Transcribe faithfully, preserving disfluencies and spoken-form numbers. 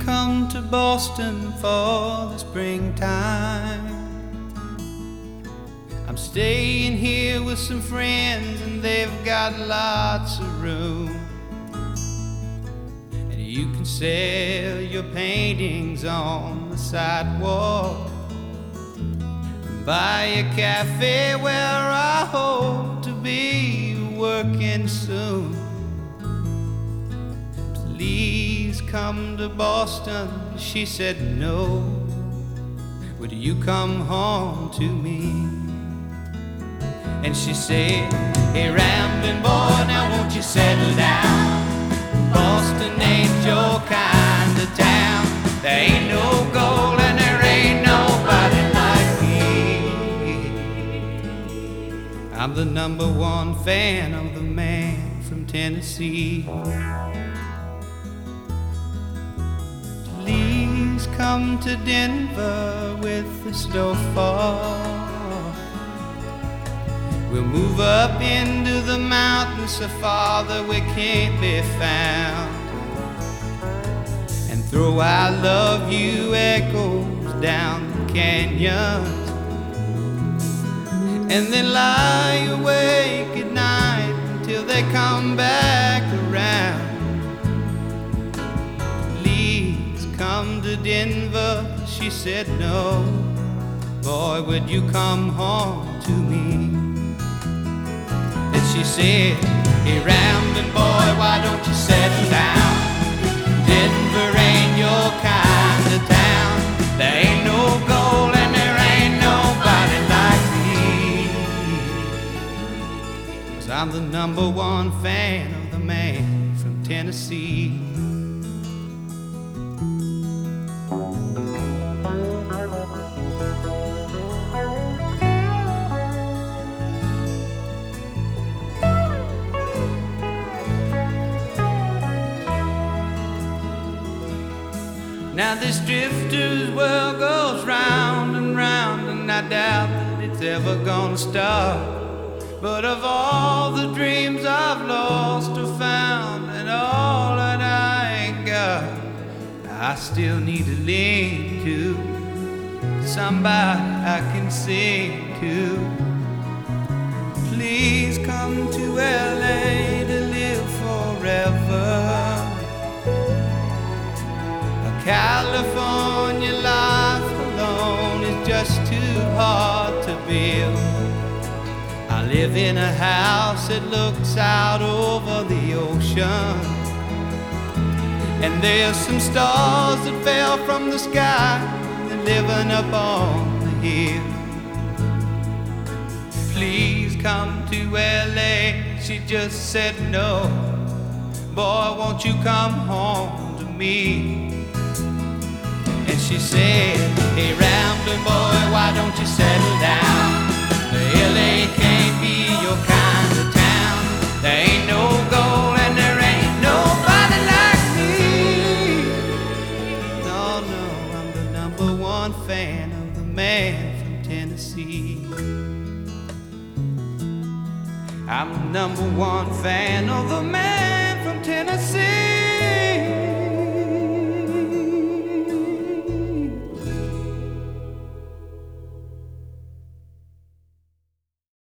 come to Boston for the springtime. I'm staying here with some friends and they've got lots of room. And you can sell your paintings on the sidewalk and buy a cafe where I hope to be working soon. Please come to Boston, she said no. Would you come home to me? And she said, hey rambling boy, now won't you settle down? Boston ain't your kind of town. There ain't no gold and there ain't nobody like me. I'm the number one fan of the man from Tennessee. Please come to Denver with the snowfall. We'll move up into the mountains so far that we can't be found, and throw I love you echoes down the canyons, and then lie awake at night until they come back around. Please come to Denver, she said no. Boy, would you come home to me? And she said, hey rambling boy, why don't you settle down? Denver ain't your kind of town. There ain't no gold and there ain't nobody like me. 'Cause I'm the number one fan of the man from Tennessee. Now this drifter's world goes round and round, and I doubt that it's ever gonna stop. But of all the dreams I've lost or found, and all that I ain't got, I still need to lean to somebody I can sing to. Please come to L A to live forever. California life alone is just too hard to build. I live in a house that looks out over the ocean, and there's some stars that fell from the sky that living up on the hill. Please come to L A, she just said no. Boy, won't you come home to me? And she said, hey rambling boy, why don't you settle down? L A can't be your kind of town. There ain't no gold and there ain't nobody like me. No, no, I'm the number one fan of the man from Tennessee. I'm the number one fan of the man from Tennessee.